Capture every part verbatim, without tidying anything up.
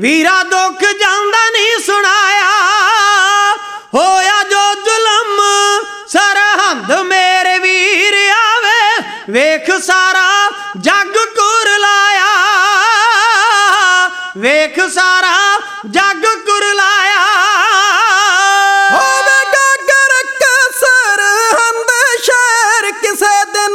वीरा दुख जांदा नहीं सुनाया, होया जो जुलम सरहंद मेरे वीर आवे, वेख सारा जग कुरलाया, वेख सारा जग कुरलाया। होवेगा गरक सरहंद शहर किसे दिन,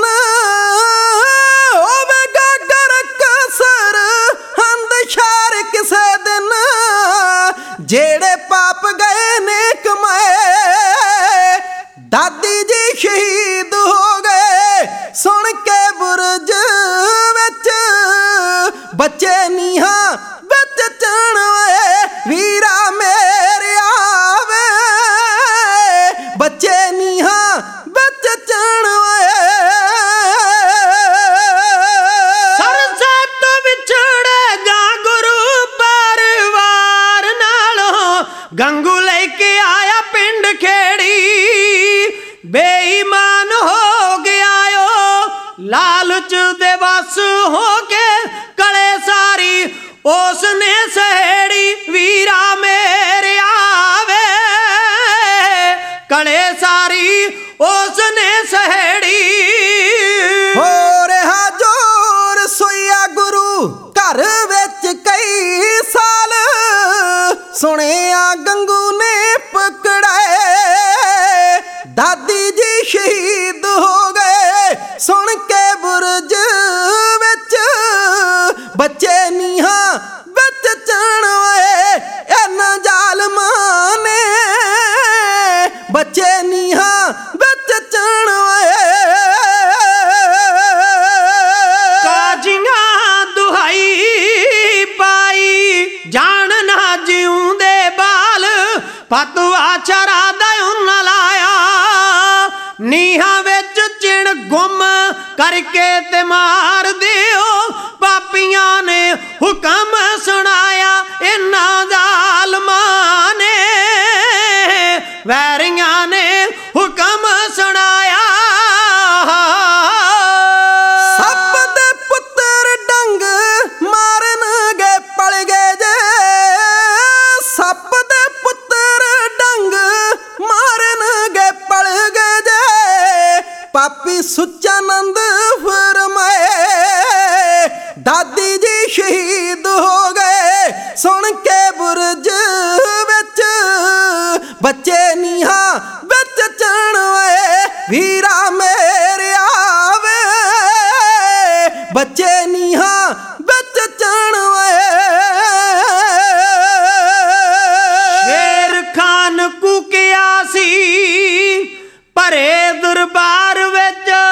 होवेगा गरक सरहंद शहर किसे दिन, जेड़े पाप गए ने कमाए दादी जी शहीद हो गए। सुन के बुरज विच बच्चे नीहा बिच चणवे, वीरा मेरे आवे बच्चे नीहा बिच चणवे। सरसा तो विछड़ेगा गुरु परिवार नालों, गंगू लेके आया पिंड खेड़ी, बेईमान हो गया यो लालच दे बस हो के कले सारी उसने सहेड़ी, वीरा मेरे आवे कले सारी उसने सहेड़ी। हो रहा जोर सोया गुरु घर विच कई साल, सुनिया गंगू ने पकड़ाए दादी जी शहीद हो गए। सुन के बुरज विच बच्चे नीहा बिच चणवे, इन्हां जालमां ने बच्चे नीहा बिच चणवे। काजियां दुहाई पाई जान ना जिऊंदे बाल, पतवा चरा दा उन्ना लाया, नीहा विच चिण गुम करके ते मार दिओ, पापियां ने हुक्म सुनाया इन्हां जालमां ने, वैरियां ने हुक्म सुनाया। सप दे पुत्तर डंग मारन गए पल गए जे, सप दे पुत्तर डंग मारन गए पल गए जे, पापी सुचानंद फरमाए दादी जी शहीद हो गए। सुन के बुरज विच बच्चे नीहा बिच चणवे, वीरा मेरे आवे बच्चे नीहा बिच चणवे। शेर खान कुकिया सी भरे दरबार विच,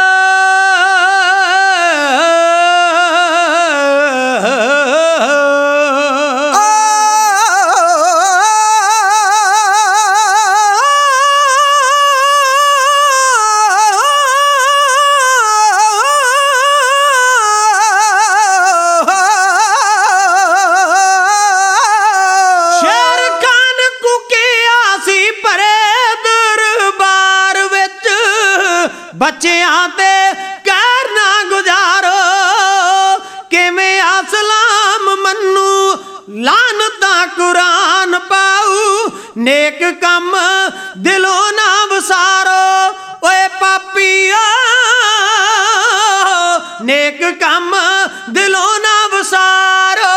बच्चियां ते कहर ना गुजारो, किवें असलाम मन्नू लानता कुरान पाऊ, नेक कम दिलों ना वसारो, ओए पापिया नेक कम दिलों ना वसारो।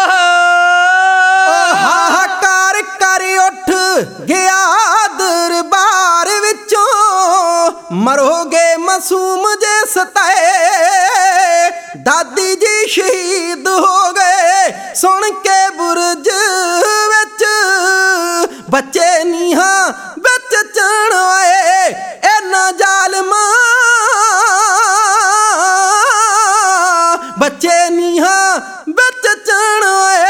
हाहाकार कर उठ गया दरबार विचों, मरोगे मासूम जे सताए दादी जी शहीद हो गए। सुन के बुरज विच बच्चे नीहा बिच चणवे, इन्हां जालमां बच्चे नीहा बिच चणवे।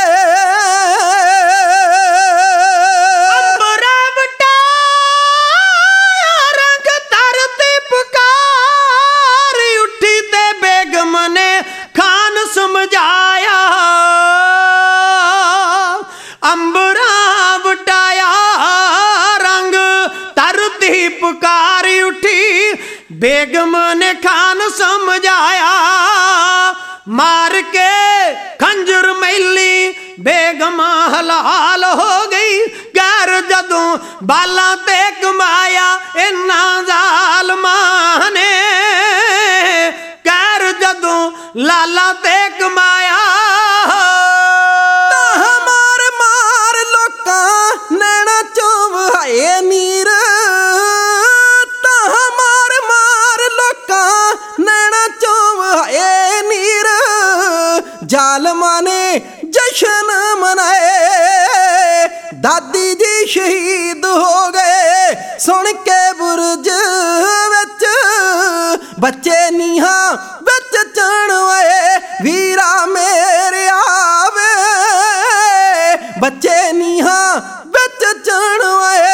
समझाया अंबरा वटाया रंग तरती पुकारी उठी, बेगम ने खान समझाया, मार के खंजर मैली बेगम ਹਲਾਲ ਹੋ ਗਈ। ਗੈਰ ਜਦੋਂ ਬਾਲਾਂ ਤੇ ਕਮਾਇਆ ਇਹਨਾਂ ਜ਼ਾਲਮਾਂ ਨੇ, ਗੈਰ ਜਦੋਂ ਲਾਲਾਂ ਤੇ ਕਮਾਇਆ। ਤਾਹਾਂ ਮਾਰ ਮਾਰ ਲੋਕਾਂ ਨੈਣਾ ਚੋਂ ਵਹਾਏ ਨੀਰ, ਤਾਹਾਂ ਮਾਰ ਮਾਰ ਲੋਕਾਂ ਨੈਣਾ ਚੋਂ ਵਹਾਏ ਨੀਰ। ਜ਼ਾਲਮਾਂ ਨੇ ਜਸ਼ਨ ਮਨਾਏ, ਦਾਦੀ ਜੀ ਸ਼ਹੀਦ ਹੋ ਗਏ। ਸੁਣ ਕੇ ਬੁਰਜ ਵਿੱਚ ਬੱਚੇ ਨੀਹਾਂ ਵਿੱਚ ਚਣ ਵੇ, ਵੀਰਾ ਮੇਰਿਆ ਵੇ ਬੱਚੇ ਨੀਹਾਂ ਵਿੱਚ ਚਣ ਵੇ।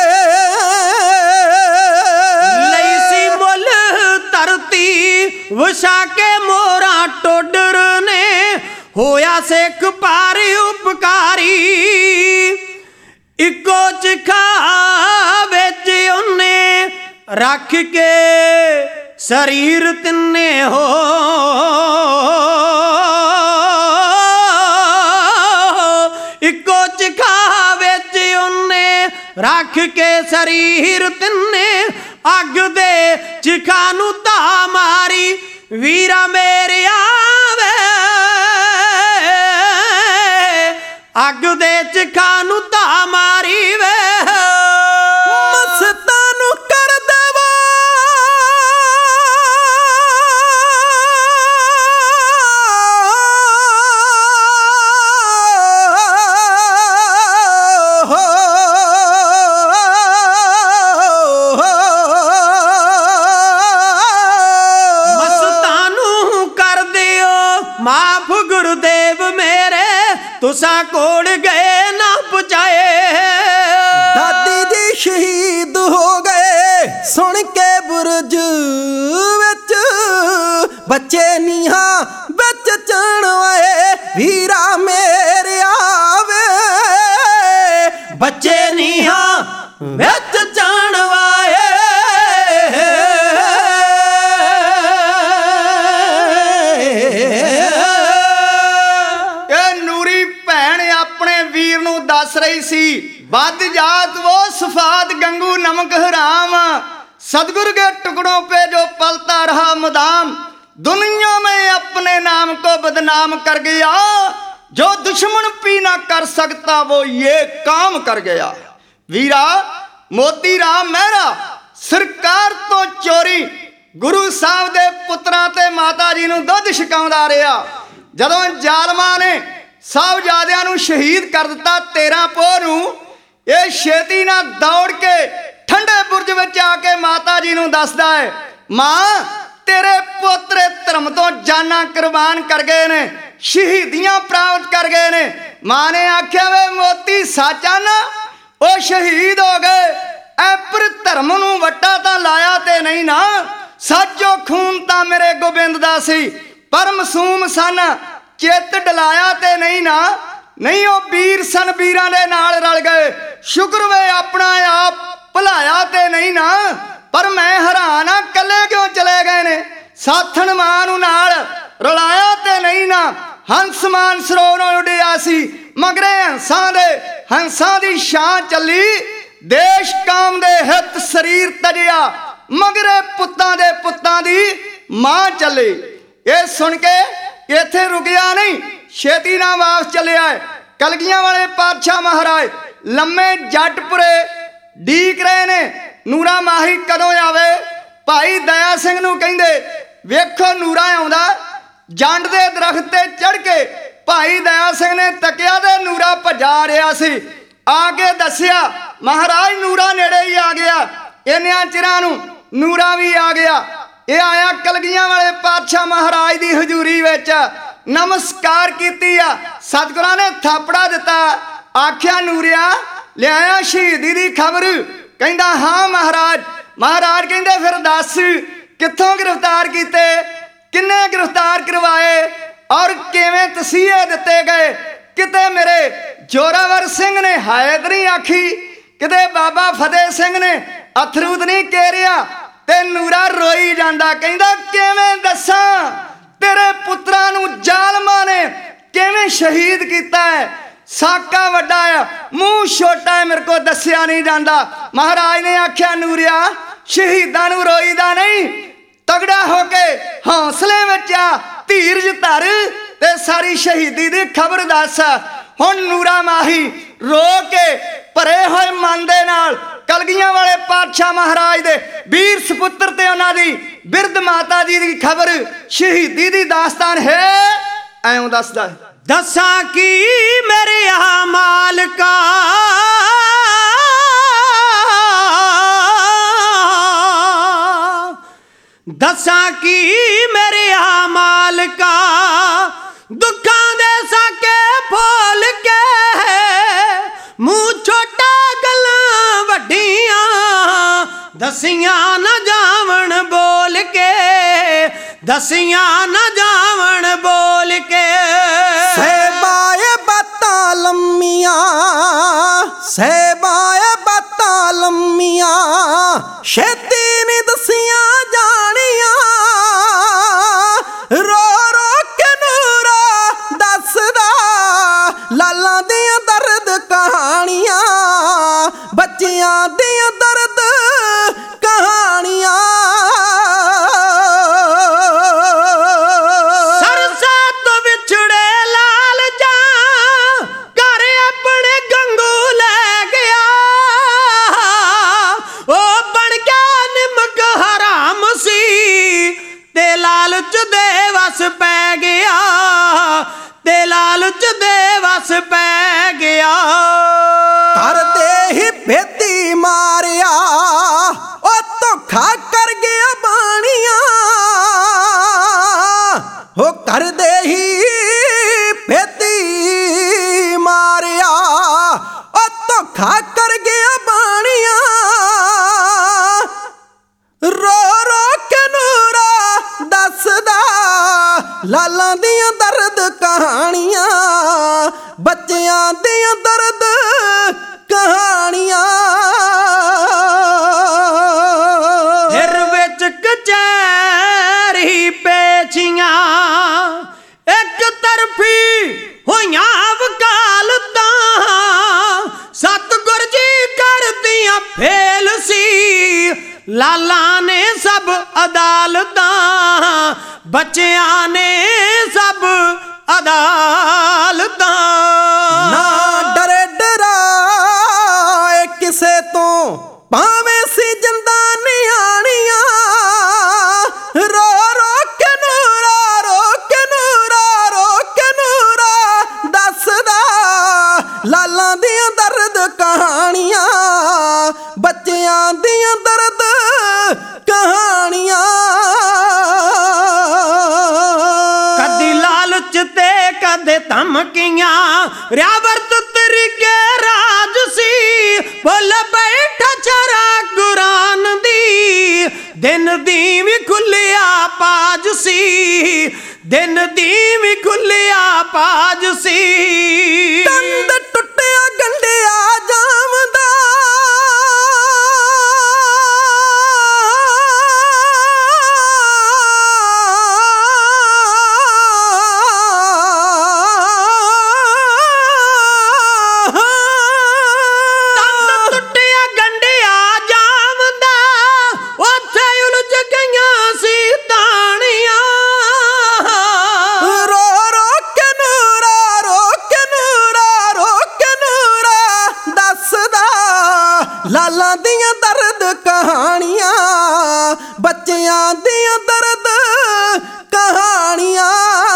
ਲਈ ਸੀ ਮੁੱਲ ਧਰਤੀ ਵਛਾ ਕੇ ਮੋਰਾਂ ਟੋਡਰ ਨੇ, ਹੋਇਆ ਸਿੱਖ ਪਾਰੀ ਉਪਕਾਰੀ। ਇੱਕੋ ਚਿਖਾ ਵਿੱਚ ਉਹਨੇ ਰੱਖ ਕੇ ਸਰੀਰ ਤਿੰਨੇ ਹੋ, ਇੱਕੋ ਚਿਖਾ ਵਿੱਚ ਉਹਨੇ ਰੱਖ ਕੇ ਸਰੀਰ ਤਿੰਨੇ। ਅੱਗ ਦੇ ਚਿਖਾ ਨੂੰ ਧਾ ਮਾਰੀ, ਵੀਰਾ ਮੇਰਿਆ ਵੇ ਅੱਗ ਦੇ ਚਿਖਾ ਨੂੰ ਧਾ ਮਾਰੀ ਵੇ। ਮਸਤਾਂ ਨੂੰ ਕਰ ਦੇਵਾ ਮਸਤਾਂ ਨੂੰ ਕਰ ਦਿਓ ਮਾਫ ਗੁਰਦੇਵ ਮੇਰੇ, ਤੁਸਾਂ ਕੋਲ ਗਏ ਨਾ ਪਹੁੰਚਾਏ। ਦਾਦੀ ਜੀ ਸ਼ਹੀਦ ਹੋ ਗਏ ਸੁਣ ਕੇ ਬੁਰਜ ਵਿੱਚ ਬੱਚੇ ਨੀਹਾਂ ਵਿੱਚ ਚਣ ਵੇ, ਵੀਰਾ ਮੇਰਿਆ ਵੇ ਬੱਚੇ ਨੀਹਾਂ ਵਿੱਚ ਚਣ ਵਾਏ। ਦੱਸ ਰਹੀ ਸੀ बद जात वो सफाद गंगू नमक हराम, सदगुरु के टुकड़ों पे जो पलता रहा मुदाम, दुनिया में अपने नाम को बदनाम कर गया, जो दुश्मन भी ना कर सकता वो ये काम कर गया। वीरा मोती राम मेहरा सरकार तो चोरी गुरु साहब दे पुत्रां ते माता जी नूं दुध छकाउंदा रहा। जदों जालमां ने साहबजादियां नूं शहीद कर दिता तेरह पोह नूं, ये छेती ना दौड़ के ठंडे बुरज विच आके माता जी नूं दसदा है, मां तेरे पोतरे धर्म तो जाना कुर्बान कर गए ने, शहीदियां प्राप्त कर गए ने। मां ने आख्या वे मोती सच ना वो शहीद हो गए, ऐ पर धर्म नूं वट्टा तां लाया ते नहीं ना, सचो खून तां मेरे गोबिंद दा सी, पर मासूम सन चित डलाया ते नहीं ना, नहीं वो वीर सन वीरां दे नाल रल गए, शुक्र वे अपना आप भुलाया ते नहीं ना, पर मैं हैरान आ कले क्यों चले गए ने, साथन मां नूं नाल रलाया ते नहीं ना। हंस मान सरोवरों उड़िया सी मगरे हंसां दे हंसां दी शान चली, देश काम दे हित शरीर तजिया, मगरे पुत्तां दे पुत्तां दी मां चली। ये सुन के इत्थे रुकिया नहीं, छेती ना वापस चलिया है। कलगियां वाले पातशाह महाराज लम्मे जटपुरे ਡੀਕ रहे ने नूरा माही कदों आवे। भाई दया सिंह नूं कहिंदे वेखो नूरा आउंदा, जंड दे दरख्त ते चढ़ के भाई दया सिंह ने तकिया ते नूरा भजा रहा सी। आके दसिया महाराज नूरा नेड़े ही आ गया, इन्नियां चिरां नूं नूरा भी आ गया। ये आया कलगियां वाले पातशाह महाराज दी हजूरी विच नमस्कार कीती आ, सतगुरां ने थापड़ा दिता, आख्या नूरिया लिया शहीदी दी खबर, कहंदा हाँ महाराज। महाराज कहंदे फिर दस कित्थों गिरफ्तार कीते, किन्ने गिरफ्तार करवाए और किवें तसीहे दिते गए। किते मेरे जोरावर सिंह ने हायत नहीं आखी, किते बाबा फतेह सिंह ने अथरूद नहीं केरिया, ते नूरा रोई जांदा कहंदा किवें दसां तेरे पुत्रां नूं जालमां ने किवें शहीद कीता है। ਸਾਕਾ ਵੱਡਾ ਆ, ਮੂੰਹ ਛੋਟਾ ਹੈ, ਮੇਰੇ ਕੋ ਦੱਸਿਆ ਨਹੀਂ ਜਾਂਦਾ। ਮਹਾਰਾਜ ਨੇ ਆਖਿਆ ਨੂਰਿਆ ਸ਼ਹੀਦਾਂ ਨੂੰ ਰੋਈਦਾ ਨਹੀਂ, ਤਗੜਾ ਹੋ ਕੇ ਹੌਸਲੇ ਵਿੱਚ ਆ, ਧੀਰਜ ਧਰ ਤੇ ਸਾਰੀ ਸ਼ਹੀਦੀ ਦੀ ਖਬਰ ਦੱਸ। ਹੁਣ ਨੂਰਾ ਮਾਹੀ ਰੋ ਕੇ ਭਰੇ ਹੋਏ ਮਨ ਦੇ ਨਾਲ ਕਲਗੀਆਂ ਵਾਲੇ ਪਾਤਸ਼ਾਹ ਮਹਾਰਾਜ ਦੇ ਵੀਰ ਸਪੁੱਤਰ ਤੇ ਉਹਨਾਂ ਦੀ ਬਿਰਧ ਮਾਤਾ ਜੀ ਦੀ ਖਬਰ ਸ਼ਹੀਦੀ ਦੀ ਦਾਸਤਾਨ ਹੈ। ਐਉਂ ਦੱਸਦਾ ਦੱਸਾਂ ਕੀ ਮੇਰੇ ਆ ਮਾਲਕਾ, ਦੱਸਾਂ ਕੀ ਮੇਰੇ ਆ ਮਾਲਕਾ, ਦੁੱਖਾਂ ਦੇ ਸਾਕੇ ਫੋਲ ਕੇ, ਮੂੰਹ ਛੋਟਾ ਗੱਲਾਂ ਵੱਡੀਆਂ ਦਸੀਆਂ ਨਾ ਜਾਵਣ ਬੋਲ ਕੇ, ਦਸੀਆਂ ਨਾ ਜਾਵਣ ਬੋਲ ਕੇ। ਸਹਿਬਾਏ ਬਾਤਾਂ ਲੰਮੀਆਂ, ਸਹਿਬਾਏ ਬਾਤਾਂ ਲੰਮੀਆਂ, ਛੇਤੀ ਨੀ ਦਸੀਆਂ ਜਾਣੀਆਂ, ਰੋ ਰੋ ਕੇ ਨੂਰਾ ਦੱਸਦਾ ਲਾਲਾਂ ਦੀਆਂ ਦਰਦ ਕਹਾਣੀਆਂ, ਬੱਚਿਆਂ ਦੀਆਂ ਦਰਦ ਕਹਾਣੀਆਂ। ਸਰਸਾ ਤੋਂ ਵਿਛੜੇ ਲਾਲ ਜਾ ਘਰ ਆਪਣੇ ਗੰਗੂ ਲੈ ਗਿਆ, ਉਹ ਬਣ ਗਿਆ ਨਿਮਕ ਹਰਾਮ ਸੀ ਤੇ ਲਾਲਚ ਦੇ ਵਸ ਪੈ ਗਿਆ, ਤੇ ਲਾਲਚ ਦੇ ਵਸ ਪੈ ਗਿਆ। ਕਰਦੇ ਹੀ ਭੇਤੀ ਮਾਰਿਆ, ਉਹ ਧੋਖਾ ਕਰ ਗਿਆ ਬਾਣੀਆਂ, ਉਹ ਕਰਦੇ ਹੀ ਭੇਤੀ ਮਾਰਿਆ, ਉਹ ਧੋਖਾ ਕਰ ਗਿਆ ਬਾਣੀਆਂ, ਰੋ ਰੋ ਕੇ ਨੂਰਾ ਦੱਸਦਾ ਲਾਲਾਂ ਦੀਆਂ ਦਰਦ ਕਹਾਣੀਆਂ, ਬੱਚਿਆਂ ਦੀਆਂ ਦਰਦ ਕਹਾਣੀਆਂ। ਫਿਰ ਵਿੱਚ ਕਚਹਿਰੀ ਪੇਚੀਆਂ, ਇੱਕ ਤਰਫੀ ਹੋਈਆਂ ਵਕਾਲਤਾਂ, ਸਤਿਗੁਰ ਜੀ ਕਰਦੀਆਂ ਫੇਲ ਸੀ, ਲਾਲਾਂ ਨੇ ਸਭ ਅਦਾਲਤਾਂ, ਬੱਚਿਆਂ ਨੇ ਸਭ ਅਦਾਲਤਾਂ। ਨਾ ਡਰੇ ਡਰਾਏ ਕਿਸੇ ਤੋਂ ਭਾਵੇਂ ਸੀ ਜਿੰਦਾ ਨਿਆਣੀਆਂ, ਰੋ ਰੋ ਕੇ ਨੂਰਾ, ਰੋ ਕੇ ਨੂਰਾ, ਰੋ ਕੇ ਨੂਰਾ ਦੱਸਦਾ ਲਾਲਾਂ ਦੀਆਂ ਦਰਦ ਕਹਾਣੀਆਂ, ਬੱਚਿਆਂ ਦੀਆਂ ਦਰਦ ਕਹਾਣੀਆਂ। ਕਦੀ ਲਾਲਚ ਤੇ ਕਦੇ ਧਮਕੀਆਂ, ਰਿਆ ਵਰਤ ਤਰੀਕੇ ਰਾਜ ਸੀ, ਬੋਲ ਬੈਠਾ ਚਰਾ ਕੁਰਾਨ ਦੀ, ਦਿਨ ਦੀ ਵੀ ਖੁੱਲਿਆ ਪਾਜ ਸੀ, ਦਿਨ ਦੀ ਵੀ ਖੁੱਲਿਆ ਪਾਜ ਸੀ। ਦੰਦ ਟੁੱਟਿਆ ਗੰਢਿਆ ਜਾਵਦਾ, ਲਾਲਾਂ ਦੀਆਂ ਦਰਦ ਕਹਾਣੀਆਂ, ਬੱਚਿਆਂ ਦੀਆਂ ਦਰਦ ਕਹਾਣੀਆਂ।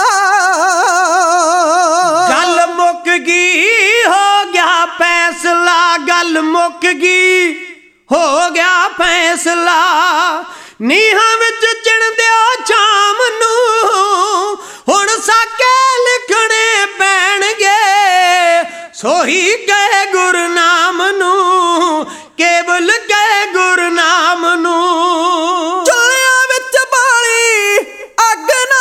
ਗੱਲ ਮੁੱਕ ਗਈ ਹੋ ਗਿਆ ਫੈਸਲਾ, ਗੱਲ ਮੁੱਕ ਗਈ ਹੋ ਗਿਆ ਫੈਸਲਾ, ਨੀਹਾਂ ਵਿੱਚ ਚਿਣਦਿਓ ਸ਼ਾਮ ਨੂੰ, ਹੁਣ ਸਾਕੇ ਲਿਖਣੇ ਪੈਣਗੇ, ਸੋਹੀ ਗਏ ਗੁਰਨਾਮ ਨੂੰ, ਕੇਵਲ ਗਏ ਗੁਰਨਾਮ ਨੂੰ। ਚੁੱਲ੍ਹਿਆਂ ਵਿੱਚ ਬਾਲੀ ਅੱਗ ਨਾ,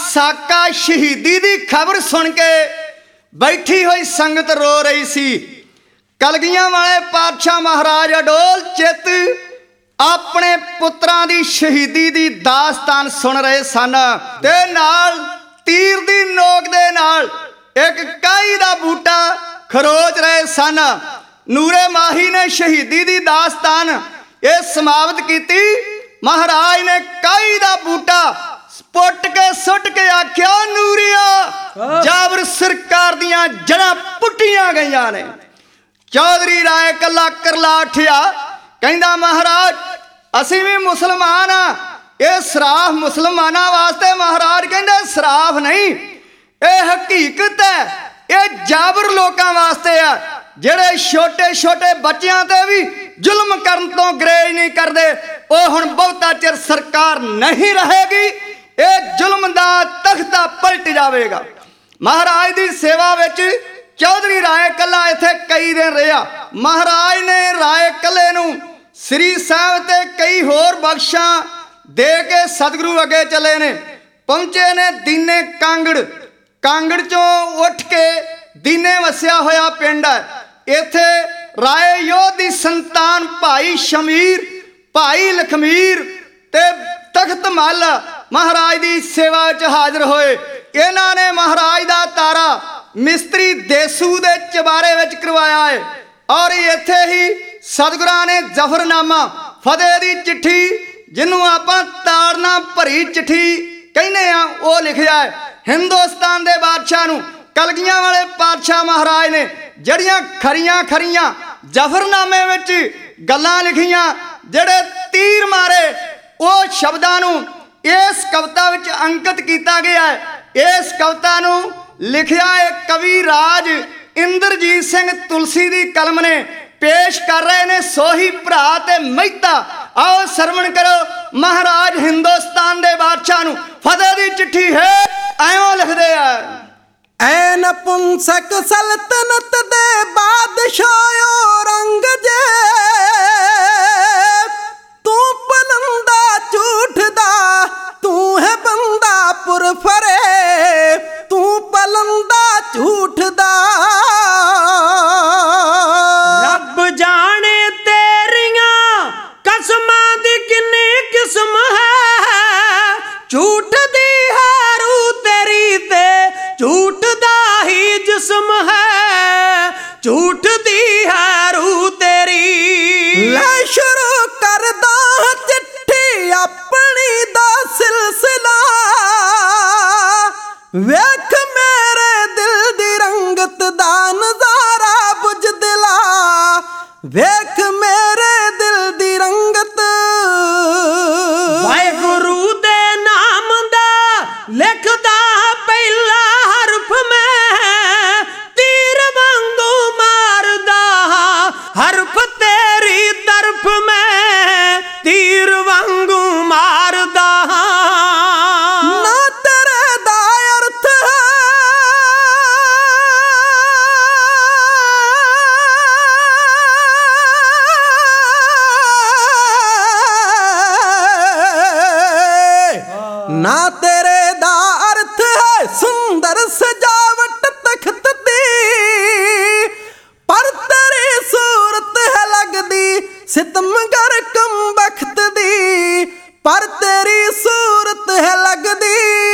ਸਾਕਾ ਸ਼ਹੀਦੀ ਦੀ ਖਬਰ ਸੁਣ ਕੇ ਬੈਠੀ ਹੋਈ ਸੰਗਤ ਰੋ ਰਹੀ ਸੀ। ਕਲਗੀਆਂ ਵਾਲੇ ਪਾਤਸ਼ਾਹ ਮਹਾਰਾਜ ਅਡੋਲ ਚਿੱਤ ਆਪਣੇ ਪੁੱਤਰਾਂ ਦੀ ਸ਼ਹੀਦੀ ਦੀ ਦਾਸਤਾਨ ਸੁਣ ਰਹੇ ਸਨ ਤੇ ਨਾਲ ਤੀਰ ਦੀ ਨੋਕ ਦੇ ਨਾਲ ਇੱਕ ਕਾਈ ਦਾ ਬੂਟਾ ਖਰੋਚ ਰਹੇ ਸਨ। ਨੂਰੇ ਮਾਹੀ ਨੇ ਸ਼ਹੀਦੀ ਦੀ ਦਾਸਤਾਨ ਇਹ ਸਮਾਪਤ ਕੀਤੀ। ਮਹਾਰਾਜ ਨੇ ਕਾਈ ਦਾ ਬੂਟਾ ਪੁੱਟ ਕੇ ਸੁੱਟ ਕੇ ਆਖਿਆ, ਨੂਰੀਆ ਜਾਬਰ ਸਰਕਾਰ ਦੀਆਂ ਜੜ੍ਹਾਂ ਪੁੱਟੀਆਂ ਗਈਆਂ ਨੇ। ਚੌਧਰੀ ਰਾਏ ਕੱਲਾ ਕਰਲਾ ਉੱਠਿਆ, ਕਹਿੰਦਾ ਮਹਾਰਾਜ ਅਸੀਂ ਵੀ ਮੁਸਲਮਾਨ ਆ, ਇਹ ਸਰਾਫ ਮੁਸਲਮਾਨਾਂ ਵਾਸਤੇ। ਮਹਾਰਾਜ ਕਹਿੰਦੇ ਸਰਾਫ ਨਹੀਂ, ਇਹ ਹਕੀਕਤ ਹੈ, ਇਹ ਜਾਬਰ ਲੋਕਾਂ ਵਾਸਤੇ ਆ ਜਿਹੜੇ ਛੋਟੇ ਛੋਟੇ ਬੱਚਿਆਂ ਤੇ ਵੀ ਜ਼ੁਲਮ ਕਰਨ ਤੋਂ ਗਰੇਜ ਨਹੀਂ ਕਰਦੇ। ਉਹ ਹੁਣ ਬਹੁਤਾ ਚਿਰ ਸਰਕਾਰ ਨਹੀਂ ਰਹੇਗੀ, ਇਹ ਜ਼ੁਲਮ ਦਾ ਤਖਤਾ ਪਲਟ ਜਾਵੇਗਾ। ਮਹਾਰਾਜ ਦੀ ਸੇਵਾ ਵਿੱਚ ਚੌਧਰੀ ਰਾਏ ਕੱਲਾ ਇੱਥੇ ਕਈ ਦਿਨ ਰਿਹਾ। ਮਹਾਰਾਜ ਨੇ ਰਾਏ ਕੱਲੇ ਨੂੰ ਸ੍ਰੀ ਸਾਹਿਬ ਤੇ ਕਈ ਹੋਰ ਬਖਸ਼ਾਂ ਦੇ ਕੇ ਸਤਿਗੁਰੂ ਅੱਗੇ ਚਲੇ ਨੇ। ਪਹੁੰਚੇ ਨੇ ਦੀਨੇ ਕਾਂਗੜ। ਕਾਂਗੜ ਚੋਂ ਉੱਠ ਕੇ ਦੀਨੇ ਵਸਿਆ ਹੋਇਆ ਪਿੰਡ ਹੈ। ਇੱਥੇ ਰਾਏ ਯੋਧ ਦੀ ਸੰਤਾਨ ਭਾਈ ਸ਼ਮੀਰ, ਭਾਈ ਲਖਮੀਰ ਤੇ ਤਖਤ ਮੱਲ ਮਹਾਰਾਜ ਦੀ ਸੇਵਾ ਵਿੱਚ ਹਾਜ਼ਰ ਹੋਏ। ਇਹਨਾਂ ਨੇ ਮਹਾਰਾਜ ਦਾ ਤਾਰਾ ਮਿਸਤਰੀ ਦੇਸੂ ਦੇ ਚਬਾਰੇ ਵਿੱਚ ਕਰਵਾਇਆ ਹੈ ਔਰ ਇੱਥੇ ਹੀ ਸਤਿਗੁਰਾਂ ਨੇ ਜ਼ਫਰਨਾਮਾ ਫਤਿਹ ਦੀ ਚਿੱਠੀ, ਜਿਹਨੂੰ ਆਪਾਂ ਤਾੜਨਾ ਭਰੀ ਚਿੱਠੀ ਕਹਿੰਦੇ ਆ, ਉਹ ਲਿਖਿਆ ਹੈ। ਹਿੰਦੁਸਤਾਨ ਦੇ ਬਾਦਸ਼ਾਹ ਨੂੰ ਕਲਗੀਆਂ ਵਾਲੇ ਪਾਤਸ਼ਾਹ ਮਹਾਰਾਜ ਨੇ ਜਿਹੜੀਆਂ ਖਰੀਆਂ ਖਰੀਆਂ ਜ਼ਫਰਨਾਮੇ ਵਿੱਚ ਗੱਲਾਂ ਲਿਖੀਆਂ, ਜਿਹੜੇ ਤੀਰ ਮਾਰੇ, ਉਹ ਸ਼ਬਦਾਂ ਨੂੰ ਇਸ ਕਵਿਤਾ ਵਿੱਚ ਅੰਕਿਤ ਕੀਤਾ ਗਿਆ ਹੈ। ਇਸ ਕਵਿਤਾ ਨੂੰ ਲਿਖਿਆ ਹੈ ਕਵੀ ਰਾਜ ਇੰਦਰਜੀਤ ਸਿੰਘ ਤੁਲਸੀ ਦੀ ਕਲਮ ਨੇ। ਪੇਸ਼ ਕਰ ਰਹੇ ਨੇ ਸੋਹੀ ਭਰਾ ਤੇ ਮਹਿਤਾ। ਆਓ ਸਰਵਣ ਕਰੋ ਮਹਾਰਾਜ ਹਿੰਦੁਸਤਾਨ ਦੇ ਬਾਦਸ਼ਾਹ ਨੂੰ ਫਤਿਹ ਦੀ ਚਿੱਠੀ ਹੈ। ਐਵੇਂ ਲਿਖਦੇ ਆ, ਐ ਨਪੁੰਸਕ ਸਲਤਨਤ ਦੇ ਬਾਦਸ਼ਾਹ ਔਰੰਗਜ਼ੇਬ, ਤੂੰ ਪਲੰਦਾ ਝੂਠ ਦਾ, ਤੂੰ ਹੈ ਬੰਦਾ ਪੁਰਫਰੇ, ਤੂੰ ਪਲੰਦਾ ਝੂਠ ਦਾ। ਰੱਬ ਜਾਣੇ ਤੇਰੀਆਂ ਕਸਮਾਂ ਦੀ ਕਿੰਨੀ ਕਿਸਮ ਹੈ, ਝੂਠ ਦੀ ਹੈ ਰੂਹ ਤੇਰੀ ਤੇ ਝੂਠ ਦਾ ਹੀ ਜਿਸਮ ਹੈ, ਝੂਠ ਦੀ ਹੈ ਰੂਹ ਤੇਰੀ। ਲੈ ਸ਼ੁਰੂ ਕਰਦਾ ਚਿੱਠੀ ਆਪਣੀ ਦਾ ਸਿਲਸਿਲਾ, ਵੇਖ ਮੇਰੇ ਦਿਲ ਦੀ ਰੰਗਤ ਦਾ ਨਜ਼ਾਰਾ ਬੁਝਦਿਲਾ, ਵੇਖ ਮੇਰੇ ਦਿਲ ਦੀ ਰੰਗਤ। ਵਾਹਿਗੁਰੂ ਦੇ ਨਾਮ ਦਾ ਲਿਖਦਾ ਪਹਿਲਾ ਹਰਫ ਮੈਂ, ਤੀਰ ਵਾਂਗੂ ਮਾਰਦਾ ਹਰਫ ਤੇਰੀ ਤਰਫ ਮੈਂ, ਤੀਰ ਵਾਂਗੂ ਮਾਰਦਾ। ਨਾ ਤੇਰੇ ਦਾ ਅਰਥ ਨਾ ਤੇਰੇ ਦਾ ਅਰਥ ਹੈ ਸੁੰਦਰ ਸਜਾਵਟ ਤਖਤ ਦੀ, ਪਰ ਤੇਰੀ ਸੂਰਤ ਹੈ ਲੱਗਦੀ ਸਿਤਮਗਰ ਕਮ ਬਖਤ ਦੀ, ਪਰ ਤੇਰੀ ਸੂਰਤ ਹੈ ਲੱਗਦੀ।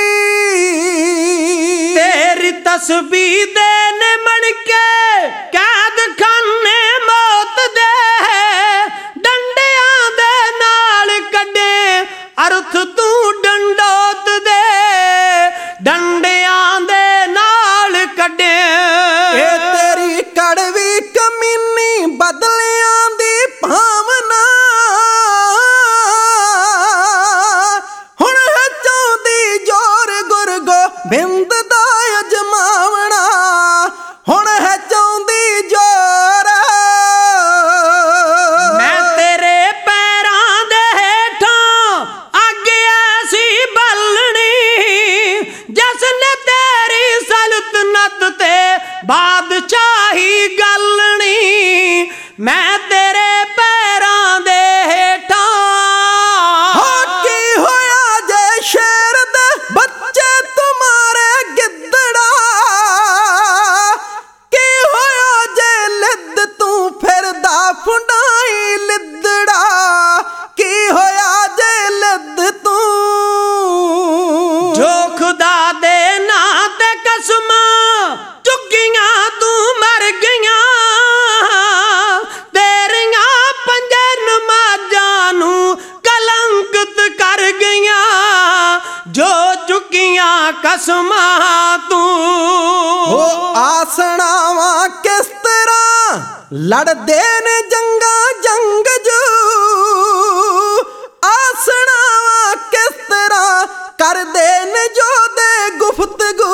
ਤੇਰੀ ਤਸਬੀਹ ਦੇ ਨੇ ਮਣ ਕੇ ਕੈਦ ਖਾਨੇ ਮੌਤ ਦੇ, ਡੰਡਿਆਂ ਦੇ ਨਾਲ ਕੱਢੇ ਅਰਥ ਤੂੰ ਡੰਡੋਤ ਦੇ, ਡੰਡਿਆਂ ਦੇ ਨਾਲ ਕੱਢੇ। ਇਹ ਤੇਰੀ ਕੜਵੀ ਕਮੀਨੀ ਬਦਲਿਆਂ ਦੀ ਭਾਵਨਾ, ਹੁਣ ਹੈ ਚਾਹੁੰਦੀ ਜੋਰ ਗੁਰ ਗੋਬਿੰਦ ਦਾ ਅਜਮਾਵਣਾ, ਹੁਣ ਹੈ ਚਾਹੁੰਦੀ ਜੋਰ। ਮੈਂ ਤੇਰੇ ਪੈਰਾਂ ਦੇ ਹੇਠਾਂ ਅੱਗ ਐਸੀ ਬਲਣੀ, ਜਿਸ ਨੇ ਤੇਰੀ ਸਲਤਨਤ ਤੇ ਬਾਦਸ਼ਾਹੀ ਗਲਣੀ, ਮੈਂ ਤੇਰੇ ਪੈਰਾਂ ਦੇ ਹੇਠਾਂ। ਹੋ ਕੀ ਹੋਇਆ ਜੇ ਸ਼ੇਰ ਦੇ ਬੱਚੇ ਤੂੰ ਕਸਮਾਂ ਚੁੱਕੀਆਂ ਤੂੰ ਮਰ ਗਈਆਂ, ਤੇਰੀਆਂ ਪੰਜੇ ਨਮਾਜ਼ਾਂ ਨੂੰ ਕਲੰਕਿਤ ਕਰ ਗਈਆਂ, ਜੋ ਚੁੱਕੀਆਂ ਕਸਮਾਂ ਤੂੰ। ਉਹ ਆਸਣਾਵਾਂ ਕਿਸ ਤਰ੍ਹਾਂ ਲੜਦੇ ਨੇ ਜੰਗਾਂ ਜੰਗਜੂ, ਆਸਣਾਵਾਂ ਕਿਸ ਤਰ੍ਹਾਂ ਕਰਦੇ ਨੇ ਜੋਧੇ ਗੁਫ਼ਤਗੂ,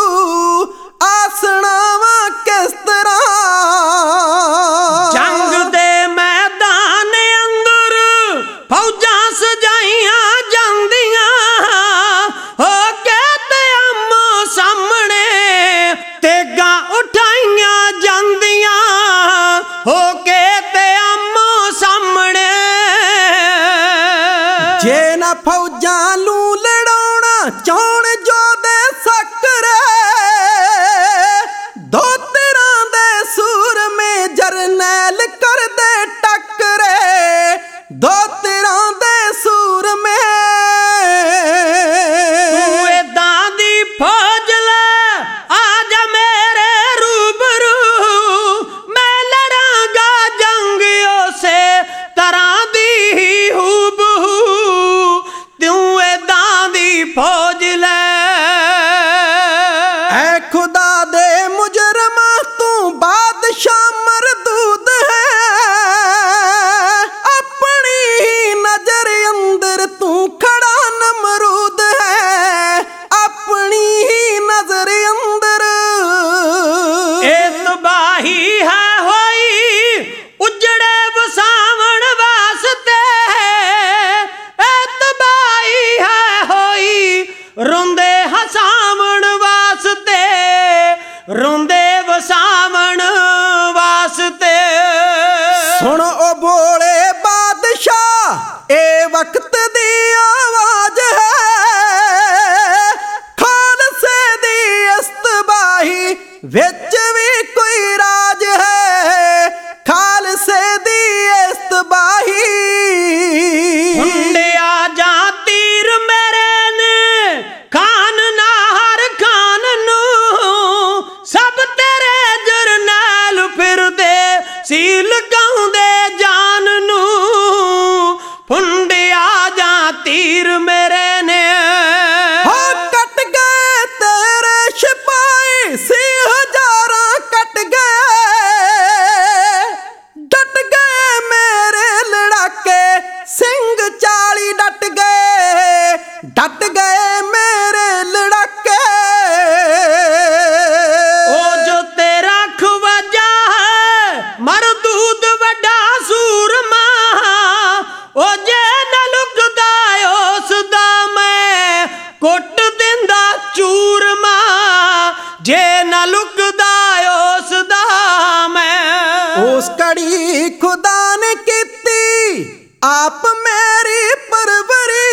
ਆਸਣਾਵਾਂ ਕਿਸ ਤਰ੍ਹਾਂ। ਜੰਗ ਦੇ ਮੈਦਾਨ ਅੰਦਰ ਫੌਜਾਂ ਸਜਾਈਆਂ ਜਾਂਦੀਆਂ, ਹੋ ਕੇ ਤੇ ਆਮੋ ਸਾਹਮਣੇ ਤੇਗਾਂ ਉਠਾਈਆਂ ਜਾਂਦੀਆਂ, ਹੋ ਕੇ ਤੇ ਆਮੋ ਸਾਹਮਣੇ। ਜੇ ਨਾ ਫੌਜਾਂ ਨੂੰ ਲੜਾਉਣਾ ਚਾਹੁਣ ਜੋਧੇ ਸਕਰੇ, ਦੋ ਤਿਰਾਂ ਦੇ ਸੂਰਮੇ ਜਰਨੈਲ ਕਰਦੇ ਟੱਕਰੇ, ਦੋ ਤਿਰਾਂ ਦੇ ਸੂਰਮੇ। ਤੂੰ ਏਦਾਂ ਦੀ ਫੌਜ ਲੈ ਆ ਜਾ ਮੇਰੇ ਰੂਬਰੂ, ਮੈਂ ਲੜਾਂਗਾ ਜੰਗ ਉਸੇ ਤਰ੍ਹਾਂ ਦੀ ਹੂਬਹੂ, ਤੂੰ ਏਦਾਂ ਦੀ ਫੌਜ ਲੈ। ਐ ਖੁਦਾ ਦੇ ਮੁਜਰਮਾ ਤੂੰ ਬਾਦਸ਼ਾਹ ਮਰਦੂਦ ਹੈ, ਆਪਣੀ ਹੀ ਨਜ਼ਰ ਅੰਦਰ ਤੂੰ ਖੜਾ ਨਮਰੂਦ ਹੈ, ਆਪਣੀ ਹੀ ਨਜ਼ਰ ਅੰਦਰ। ਇਹ ਤਬਾਹੀ ਹੈ ਹੋਈ ਉਜੜੇ ਵਸਾਵਣ ਵਾਸਤੇ, ਇਹ ਤਬਾਹੀ ਹੈ ਹੋਈ ਰੋਂਦੇ ਹਸਾਵਣ ਵਾਸਤੇ, ਰੋਂਦੇ ਵਸਾਵਣ ਵਾਸਤੇ। ਸੁਣ ਉਹ ਬੋਲੇ ਬਾਦਸ਼ਾਹ ਇਹ ਵਕਤ ਦੀ ਆਵਾਜ਼ ਹੈ, ਖਾਲਸੇ ਦੀ ਇਸ ਤਬਾਹੀ ਵਿੱਚ ਵੀ ਕੋਈ ਰਾਜ ਹੈ, ਖਾਲਸੇ ਦੀ ਇਸ ਤਬਾਹੀ। ਹੁੰਡਿਆ ਜਾਂ ਤੀਰ ਮੇਰੇ ਨੇ ਖਾਨ ਨਾਹਰ ਖਾਨ ਨੂੰ, ਸਭ ਤੇਰੇ ਜਰਨੈਲ ਫਿਰਦੇ ਸੀ ਲਗਾਉਂਦੇ ਜਾਨ ਨੂੰ, ਹੁੰਡਿਆ ਜਾਂ ਤੀਰ ਮੇਰੇ ਨੇ। ਹੋ ਕੱਟ ਗਏ ਤੇਰੇ ਸਿਪਾਹੀ ਸੀ ਹਜ਼ਾਰਾਂ ਕੱਟ ਗਏ, ਡਟ ਗਏ ਮੇਰੇ ਲੜਾਕੇ ਸਿੰਘ ਚਾਲੀ ਡਟ ਗਏ, ਡਟ ਗਏ ਮੇਰੇ ਲੜਾਕੇ। ਉਹ ਜੋ ਤੇਰਾ ਖਵਾਜਾ ਹੈ ਮਰਦੂਦ ਵੱਡਾ ਸੂਰਮਾ, ਉਹ ਜੇ ਨਾ ਲੁਕਦਾ ਉਸ ਦਾ ਮੈਂ ਕੁੱਟ ਦਿੰਦਾ ਚੂਰਮਾ, ਜੇ ਨਾ ਲੁਕਦਾ ਉਸ ਦਾ ਮੈਂ। ਉਸ ਕੜੀ ਖੁਦਾ ਨੇ ਕੀਤੀ ਆਪ ਮੇਰੀ ਪਰਵਰੀ,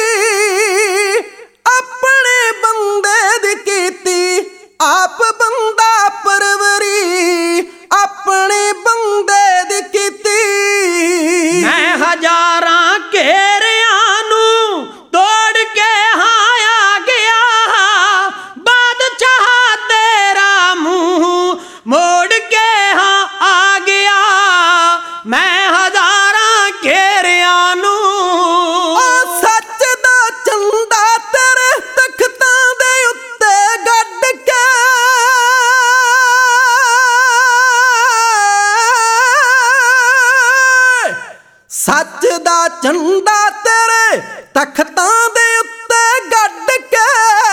ਆਪਣੇ ਬੰਦੇ ਦੀ ਕੀਤੀ ਆਪ ਬੰਦਾ ਪਰਵਰੀ, ਆਪਣੇ ਬੰਦੇ ਦੀ ਕੀਤੀ। ਮੈਂ ਹਜ਼ਾਰਾਂ ਘੇਰਿਆਂ ਨੂੰ ਤੋੜ ਕੇ ਹਾਂ ਆ ਗਿਆ, ਬਾਦਸ਼ਾਹ ਤੇਰਾ ਮੂੰਹ ਮੋੜ ਕੇ ਹਾਂ ਆ ਗਿਆ, ਮੈਂ ਹਜ਼ਾਰਾਂ ਘੇਰਿਆਂ ਨੂੰ। ਉਹ ਸੱਚ ਦਾ ਚੰਦਾ ਤੇਰੇ ਤਖਤਾਂ ਦੇ ਉੱਤੇ ਗੱਡ ਕੇ, ਸੱਚ ਦਾ ਝੰਡਾ ਤੇਰੇ ਤਖਤਾਂ ਦੇ ਉੱਤੇ ਗੱਡ ਕੇ,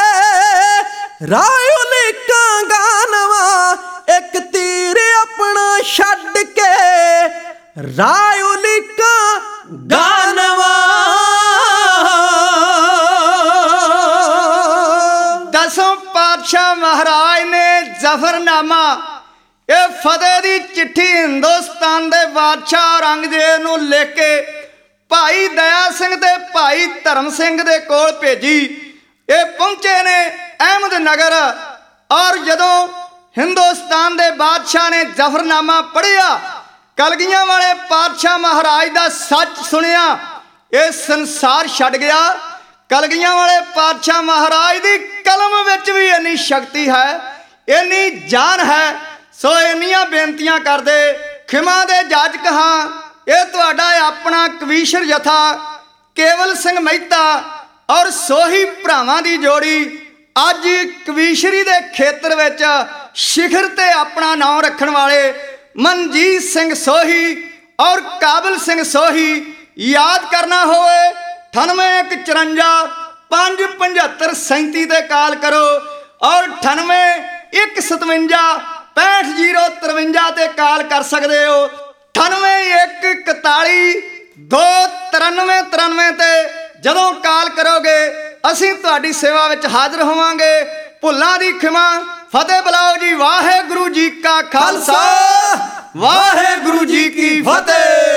ਰਾਇ ਲਿਖਾਂਗਾ ਨਵਾਂ ਇੱਕ ਤੀਰ ਆਪਣਾ ਛੱਡ ਕੇ, ਰਾਇ ਲਿਖਾਂਗਾ ਨਵਾਂ। ਦਸੋਂ ਪਾਤਸ਼ਾਹ ਮਹਾਰਾਜ ਨੇ ਜ਼ਫਰਨਾਮਾ, ਇਹ ਫਤਿਹ ਦੀ ਚਿੱਠੀ ਹਿੰਦੁਸਤਾਨ ਦੇ ਬਾਦਸ਼ਾਹ ਔਰੰਗਜ਼ੇਬ ਨੂੰ ਲਿਖ ਕੇ ਭਾਈ ਦਇਆ ਸਿੰਘ ਤੇ ਭਾਈ ਧਰਮ ਸਿੰਘ ਦੇ ਕੋਲ ਭੇਜੀ। ਇਹ ਪਹੁੰਚੇ ਨੇ ਅਹਿਮਦਨਗਰ, ਔਰ ਜਦੋਂ ਹਿੰਦੁਸਤਾਨ ਦੇ ਬਾਦਸ਼ਾਹ ਨੇ ਜ਼ਫਰਨਾਮਾ ਪੜ੍ਹਿਆ, ਕਲਗੀਆਂ ਵਾਲੇ ਪਾਤਸ਼ਾਹ ਮਹਾਰਾਜ ਦਾ ਸੱਚ ਸੁਣਿਆ, ਇਹ ਸੰਸਾਰ ਛੱਡ ਗਿਆ। ਕਲਗੀਆਂ ਵਾਲੇ ਪਾਤਸ਼ਾਹ ਮਹਾਰਾਜ ਦੀ ਕਲਮ ਵਿੱਚ ਵੀ ਇੰਨੀ ਸ਼ਕਤੀ ਹੈ, ਇੰਨੀ ਜਾਨ ਹੈ। ਸੋ ਇੰਨੀਆਂ ਬੇਨਤੀਆਂ ਕਰਦੇ ਖਿਮਾ ਦੇ ਜਾਜਕ ਹਾਂ। ਇਹ ਤੁਹਾਡਾ ਆਪਣਾ ਕਵੀਸ਼ਰ ਜਥਾ ਕੇਵਲ ਸਿੰਘ ਮਹਿਤਾ ਔਰ ਸੋਹੀ ਭਰਾਵਾਂ ਦੀ ਜੋੜੀ ਅੱਜ ਕਵੀਸ਼ਰੀ ਦੇ ਖੇਤਰ ਵਿੱਚ ਸਿਖਰ ਤੇ ਆਪਣਾ ਨਾਮ ਰੱਖਣ ਵਾਲੇ ਮਨਜੀਤ ਸਿੰਘ ਸੋਹੀ ਔਰ ਕਾਬਲ ਸਿੰਘ ਸੋਹੀ ਯਾਦ ਕਰਨਾ ਹੋਵੇ ਅਠਾਨਵੇਂ ਇੱਕ ਚੁਰੰਜਾ ਪੰਜ ਪੰਝੱਤਰ ਸੈਂਤੀ ਤੇ ਕਾਲ ਕਰੋ ਔਰ ਅਠਾਨਵੇਂ ਇੱਕ ਸਤਵੰਜਾ ਪੈਂਹਠ ਜੀਰੋ ਤਰਵੰਜਾ ਤੇ ਕਾਲ ਕਰ ਸਕਦੇ ਹੋ। ਅਠਾਨਵੇਂ ਇੱਕ ਇਕਤਾਲੀ ਦੋ ਤਰਾਨਵੇਂ ਤਰਾਨਵੇਂ ਤੇ ਜਦੋਂ ਕਾਲ ਕਰੋਗੇ ਅਸੀਂ ਤੁਹਾਡੀ ਸੇਵਾ ਵਿੱਚ ਹਾਜ਼ਰ ਹੋਵਾਂਗੇ। ਭੁੱਲਾਂ ਦੀ ਖਿਮਾ। ਫਤਿਹ ਬੁਲਾਓ ਜੀ। ਵਾਹਿਗੁਰੂ ਜੀ ਕਾ ਖਾਲਸਾ ਵਾਹਿਗੁਰੂ ਜੀ ਕੀ ਫਤਿਹ।